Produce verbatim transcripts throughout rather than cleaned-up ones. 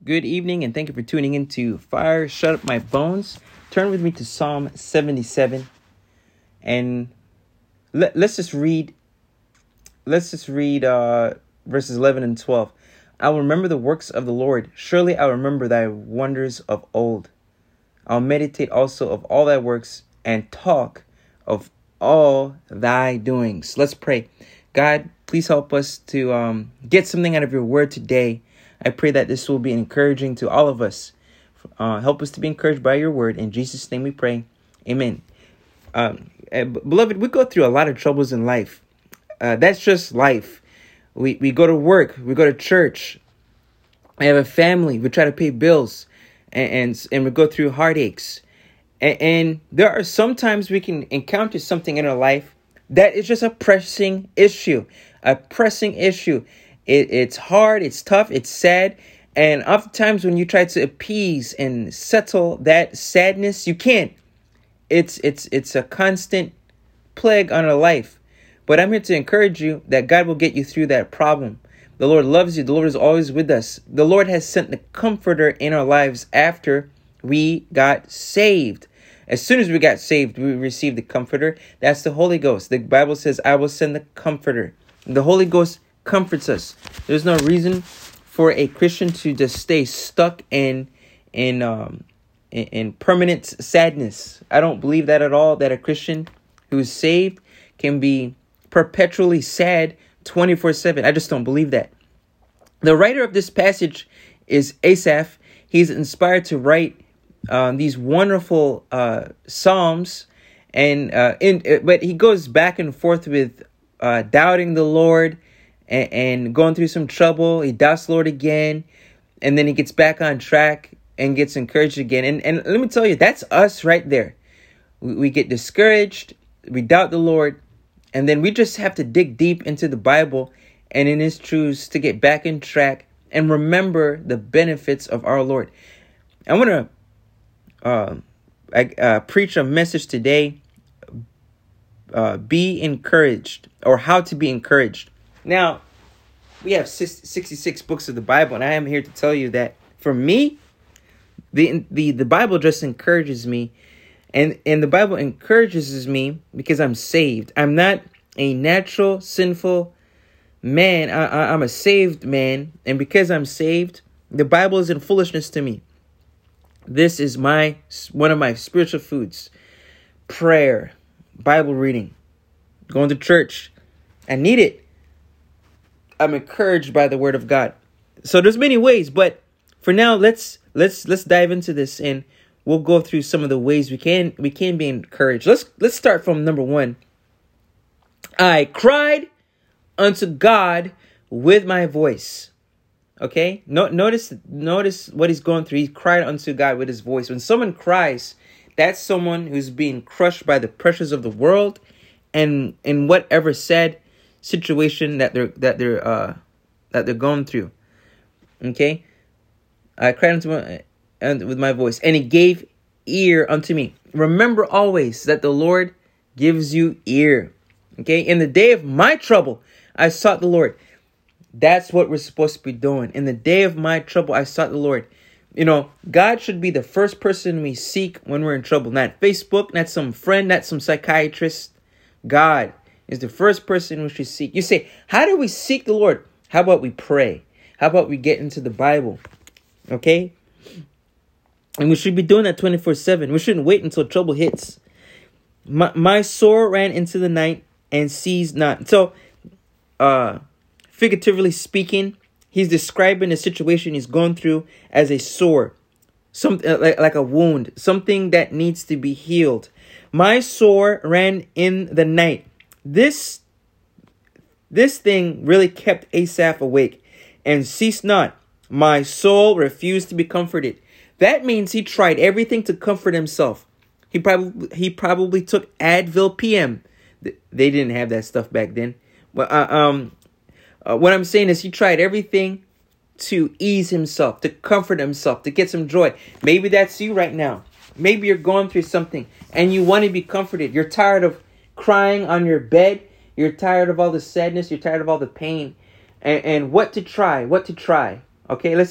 Good evening, and thank you for tuning in to Fire Shut Up My Bones. Turn with me to Psalm seventy-seven, and let, let's just read. Let's just read uh, verses eleven and twelve. I will remember the works of the Lord. Surely I will remember thy wonders of old. I'll meditate also of all thy works and talk of all thy doings. Let's pray. God, please help us to um, get something out of your word today. I pray that this will be encouraging to all of us. Uh, help us to be encouraged by your word. In Jesus' name we pray. Amen. Um, beloved, we go through a lot of troubles in life. Uh, that's just life. We we go to work. We go to church. We have a family. We try to pay bills. And, and, and we go through heartaches. And, and there are sometimes we can encounter something in our life that is just a pressing issue. A pressing issue. It, it's hard, it's tough, it's sad. And oftentimes when you try to appease and settle that sadness, you can't. It's it's it's a constant plague on our life. But I'm here to encourage you that God will get you through that problem. The Lord loves you. The Lord is always with us. The Lord has sent the comforter in our lives after we got saved. As soon as we got saved, we received the comforter. That's the Holy Ghost. The Bible says, I will send the comforter. The Holy Ghost comforts us. There's no reason for a Christian to just stay stuck in in um in, in permanent sadness. I don't believe that at all, that a Christian who is saved can be perpetually sad twenty-four seven. I just don't believe that. The writer of this passage is Asaph. He's inspired to write um, these wonderful uh, psalms, and uh, in but he goes back and forth with uh, doubting the Lord. And, and going through some trouble. He doubts the Lord again. And then he gets back on track and gets encouraged again. And, and let me tell you, that's us right there. We, we get discouraged. We doubt the Lord. And then we just have to dig deep into the Bible and in his truths to get back in track and remember the benefits of our Lord. I want to uh, I, uh, preach a message today. Uh, be encouraged, or how to be encouraged. Now, we have sixty-six books of the Bible, and I am here to tell you that for me, the the, the Bible just encourages me, and, and the Bible encourages me because I'm saved. I'm not a natural, sinful man. I, I, I'm a saved man, and because I'm saved, the Bible isn't foolishness to me. This is my one of my spiritual foods: prayer, Bible reading, going to church. I need it. I'm encouraged by the word of God. So there's many ways, but for now, let's let's let's dive into this, and we'll go through some of the ways we can we can be encouraged. Let's let's start from number one. I cried unto God with my voice. Okay, no, notice notice what he's going through. He cried unto God with his voice. When someone cries, that's someone who's being crushed by the pressures of the world, and in whatever sad situation that they're that they're uh that they're going through. Okay, I cried unto my and with my voice, and he gave ear unto me. Remember always that the Lord gives you ear. Okay, in the day of my trouble, I sought the Lord. That's what we're supposed to be doing. In the day of my trouble, I sought the Lord. You know, God should be the first person we seek when we're in trouble. Not Facebook, not some friend, not some psychiatrist. God is the first person we should seek. You say, how do we seek the Lord? How about we pray? How about we get into the Bible? Okay? And we should be doing that twenty-four seven. We shouldn't wait until trouble hits. My, my soul ran into the night and seized not. So, uh, figuratively speaking, he's describing the situation he's going through as a sore. Some, uh, like, like a wound. Something that needs to be healed. My soul ran in the night. This this thing really kept Asaph awake and ceased not. My soul refused to be comforted. That means he tried everything to comfort himself. He probably he probably took Advil P M. They didn't have that stuff back then. But uh, um, uh, what I'm saying is he tried everything to ease himself, to comfort himself, to get some joy. Maybe that's you right now. Maybe you're going through something and you want to be comforted. You're tired of crying on your bed. You're tired of all the sadness. You're tired of all the pain. And, and what to try, what to try. Okay, let's keep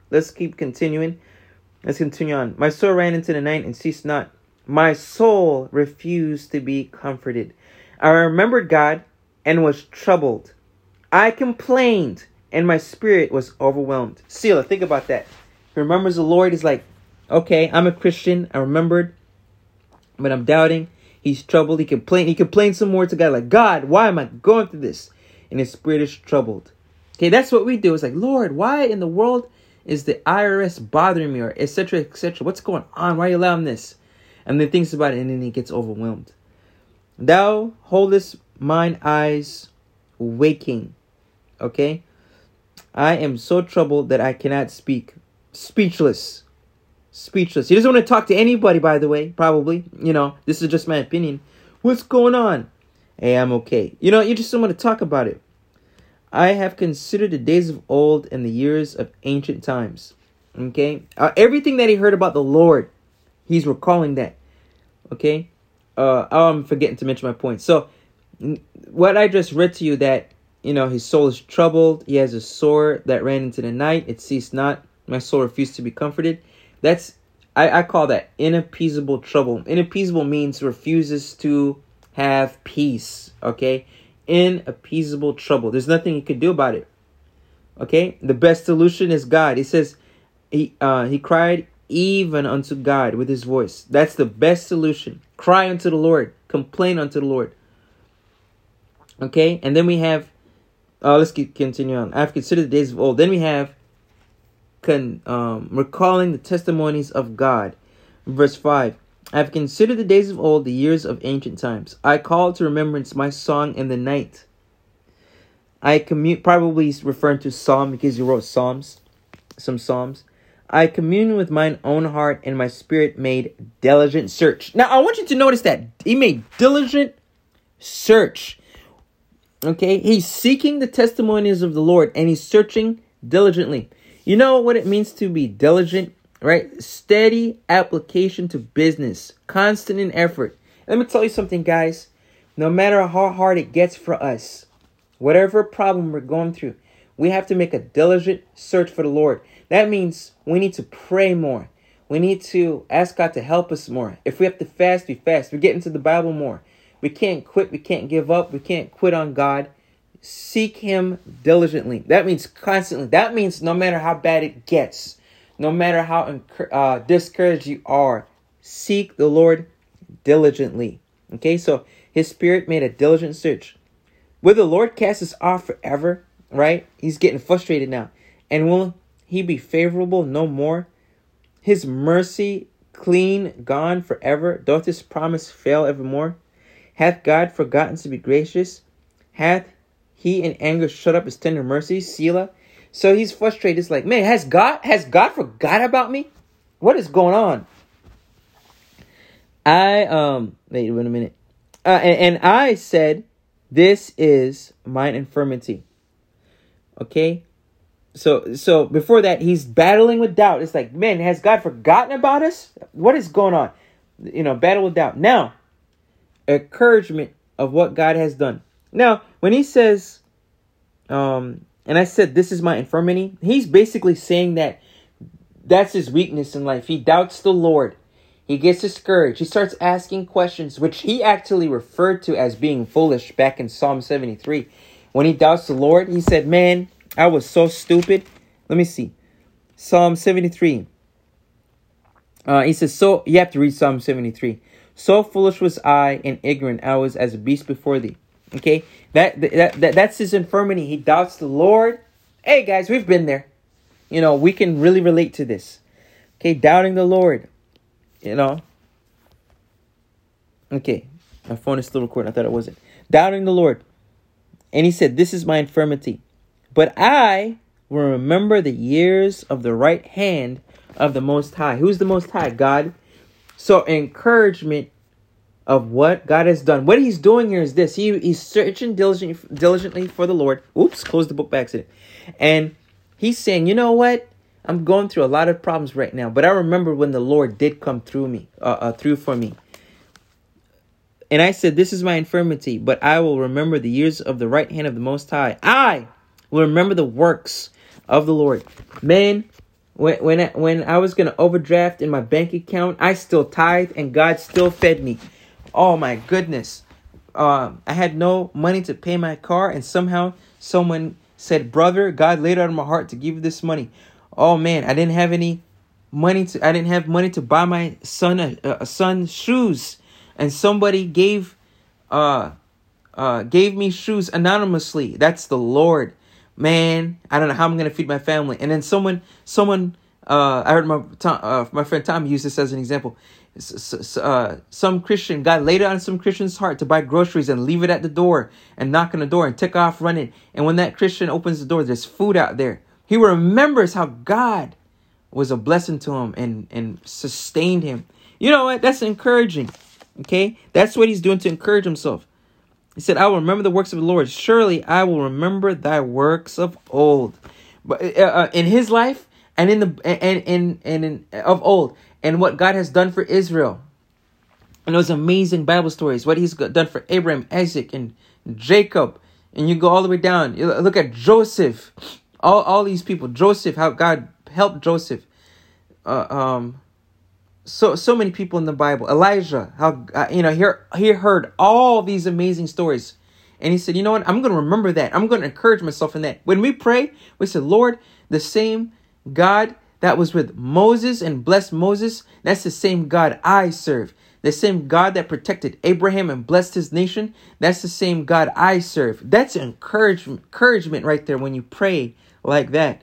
Let's keep continuing. Let's continue on. My soul ran into the night and ceased not. My soul refused to be comforted. I remembered God and was troubled. I complained and my spirit was overwhelmed. Selah, think about that. He remembers the Lord. He's like, okay, I'm a Christian. I remembered, but I'm doubting. He's troubled. He complained. He complained some more to God, like, God, why am I going through this? And his spirit is troubled. Okay, that's what we do. It's like, Lord, why in the world is the I R S bothering me, or et cetera, et cetera? What's going on? Why are you allowing this? And then thinks about it, and then he gets overwhelmed. Thou holdest mine eyes waking. Okay? I am so troubled that I cannot speak. Speechless. Speechless. He doesn't want to talk to anybody, by the way, probably. You know, this is just my opinion. What's going on? Hey, I'm okay. You know, you just don't want to talk about it. I have considered the days of old and the years of ancient times. Okay? Uh, everything that he heard about the Lord, he's recalling that. Okay? Uh, oh, I'm forgetting to mention my point. So, n- what I just read to you, that, you know, his soul is troubled. He has a sword that ran into the night. It ceased not. My soul refused to be comforted. That's, I, I call that inappeasable trouble. Inappeasable means refuses to have peace. Okay? Inappeasable trouble. There's nothing you could do about it. Okay? The best solution is God. He says, he, uh, he cried even unto God with his voice. That's the best solution. Cry unto the Lord. Complain unto the Lord. Okay? And then we have, uh, let's keep, continue on. I've considered the days of old. Then we have con, um, recalling the testimonies of God. Verse five. I have considered the days of old, the years of ancient times. I call to remembrance my song in the night. I commute, probably referring to Psalm because he wrote Psalms, some Psalms. I commune with mine own heart, and my spirit made diligent search. Now, I want you to notice that he made diligent search. Okay, he's seeking the testimonies of the Lord, and he's searching diligently. You know what it means to be diligent? Right? Steady application to business. Constant in effort. Let me tell you something, guys. No matter how hard it gets for us, whatever problem we're going through, we have to make a diligent search for the Lord. That means we need to pray more. We need to ask God to help us more. If we have to fast, we fast. We get into the Bible more. We can't quit. We can't give up. We can't quit on God. Seek him diligently. That means constantly. That means no matter how bad it gets, no matter how uh, discouraged you are, seek the Lord diligently. Okay, so his spirit made a diligent search. Will the Lord cast us off forever? Right? He's getting frustrated now. And will he be favorable no more? His mercy clean gone forever? Doth his promise fail evermore? Hath God forgotten to be gracious? Hath he in anger shut up his tender mercies? Selah. So he's frustrated. It's like, man, has God has God forgot about me? What is going on? I um wait, wait a minute. Uh, and, and I said, this is mine infirmity. Okay. So so before that, he's battling with doubt. It's like, man, has God forgotten about us? What is going on? You know, battle with doubt. Now, encouragement of what God has done. Now, when he says, um. And I said, this is my infirmity. He's basically saying that that's his weakness in life. He doubts the Lord. He gets discouraged. He starts asking questions, which he actually referred to as being foolish back in Psalm seventy-three. When he doubts the Lord, he said, man, I was so stupid. Let me see. Psalm seventy-three. Uh, he says, so you have to read Psalm seventy-three. So foolish was I and ignorant. I was as a beast before thee. Okay, that, that that that's his infirmity. He doubts the Lord. Hey, guys, we've been there. You know, we can really relate to this. Okay, doubting the Lord. You know. Okay, my phone is still recording. I thought it wasn't. Doubting the Lord. And he said, this is my infirmity. But I will remember the years of the right hand of the Most High. Who's the Most High? God. So encouragement of what God has done. What he's doing here is this. He, he's searching diligently, diligently for the Lord. Oops, closed the book by accident. And he's saying, you know what? I'm going through a lot of problems right now. But I remember when the Lord did come through me, uh, uh, through for me. And I said, this is my infirmity, but I will remember the years of the right hand of the Most High. I will remember the works of the Lord. Man, When when I, when I was gonna overdraft in my bank account, I still tithed, and God still fed me. Oh my goodness! Um, I had no money to pay my car, and somehow someone said, "Brother, God laid it on my heart to give you this money." Oh man, I didn't have any money to. I didn't have money to buy my son a, a son shoes, and somebody gave, uh, uh, gave me shoes anonymously. That's the Lord. Man, I don't know how I'm gonna feed my family. And then someone, someone, uh, I heard my Tom, uh, my friend Tom use this as an example. S- uh, some Christian, God laid it on some Christian's heart to buy groceries and leave it at the door and knock on the door and take off running. And when that Christian opens the door, there's food out there. He remembers how God was a blessing to him and and sustained him. You know what? That's encouraging. Okay, that's what he's doing to encourage himself. He said, I will remember the works of the Lord. Surely I will remember thy works of old. But uh, in his life and in the and and and in, of old, and what God has done for Israel, and those amazing Bible stories, what he's done for Abraham, Isaac, and Jacob, and you go all the way down. You look at Joseph, all all these people. Joseph, how God helped Joseph. Uh, um. So so many people in the Bible. Elijah, how uh, you know he he heard all these amazing stories, and he said, you know what? I'm going to remember that. I'm going to encourage myself in that. When we pray, we say, Lord, the same God that was with Moses and blessed Moses, that's the same God I serve. The same God that protected Abraham and blessed his nation, that's the same God I serve. That's encouragement, encouragement right there when you pray like that.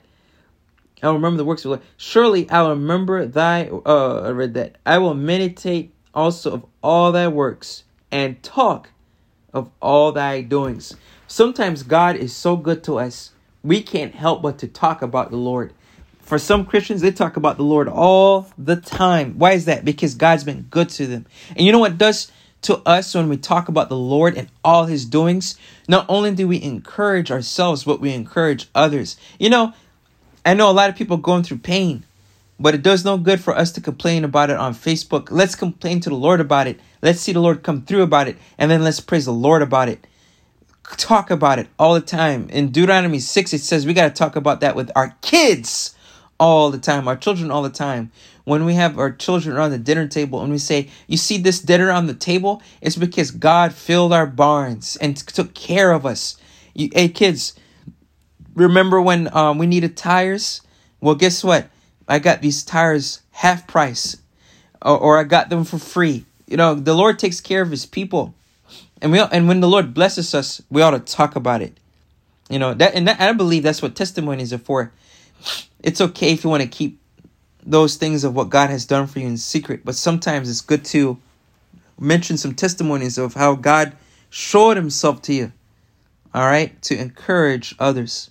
I will remember the works of the Lord. Surely I will remember thy, uh, I read that. I will meditate also of all thy works and talk of all thy doings. Sometimes God is so good to us, we can't help but to talk about the Lord. For some Christians, they talk about the Lord all the time. Why is that? Because God's been good to them. And you know what it does to us when we talk about the Lord and all his doings? Not only do we encourage ourselves, but we encourage others. You know, I know a lot of people going through pain, but it does no good for us to complain about it on Facebook. Let's complain to the Lord about it. Let's see the Lord come through about it. And then let's praise the Lord about it. Talk about it all the time. In Deuteronomy six, it says we got to talk about that with our kids all the time, our children all the time. When we have our children around the dinner table and we say, you see this dinner on the table? It's because God filled our barns and t- took care of us. You, hey, kids, remember when um, we needed tires? Well, guess what? I got these tires half price, or, or I got them for free. You know, the Lord takes care of his people. And we and when the Lord blesses us, we ought to talk about it. You know, that and that, I believe that's what testimonies are for. It's okay if you want to keep those things of what God has done for you in secret, but sometimes it's good to mention some testimonies of how God showed himself to you. All right, to encourage others.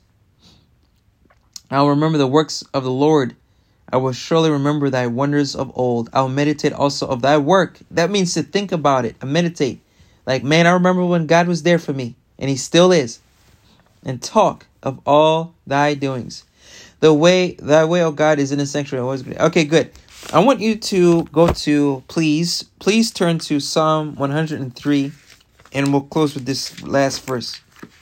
I will remember the works of the Lord. I will surely remember thy wonders of old. I will meditate also of thy work. That means to think about it and meditate. Like, man, I remember when God was there for me, and he still is. And talk of all thy doings. The way, thy way, oh God, is in the sanctuary. Always good. Okay, good. I want you to go to, please, please turn to Psalm one hundred three, and we'll close with this last verse.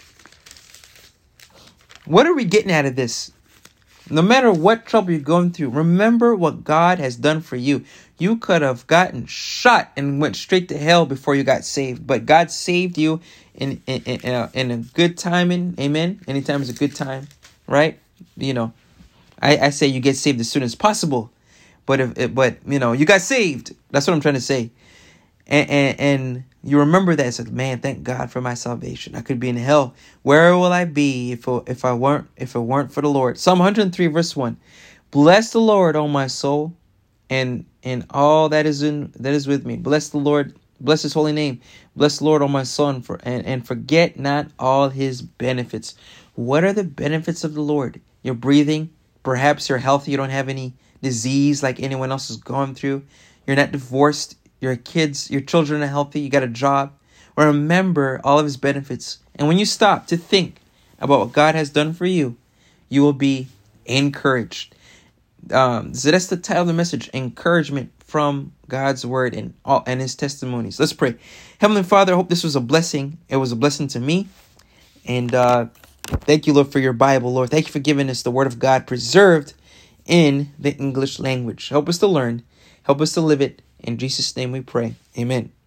What are we getting out of this? No matter what trouble you're going through, remember what God has done for you. You could have gotten shot and went straight to hell before you got saved. But God saved you in, in, in, a, in a good timing. Amen. Anytime is a good time, right? You know, I, I say you get saved as soon as possible. But, if but you know, you got saved. That's what I'm trying to say. And, and, and you remember that. It's like, man, thank God for my salvation. I could be in hell. Where will I be if if I weren't if it weren't for the Lord? Psalm one hundred three, verse one. Bless the Lord, O my soul, and and all that is in that is with me. Bless the Lord. Bless his holy name. Bless the Lord, O my soul, and, for, and, and forget not all his benefits. What are the benefits of the Lord? You're breathing. Perhaps you're healthy. You don't have any disease like anyone else has gone through. You're not divorced. Your kids, your children are healthy. You got a job. Remember all of his benefits. And when you stop to think about what God has done for you, you will be encouraged. Um, so that's the title of the message: encouragement from God's word and all and his testimonies. Let's pray. Heavenly Father, I hope this was a blessing. It was a blessing to me. And uh, thank you, Lord, for your Bible, Lord. Thank you for giving us the word of God preserved in the English language. Help us to learn. Help us to live it. In Jesus' name we pray. Amen.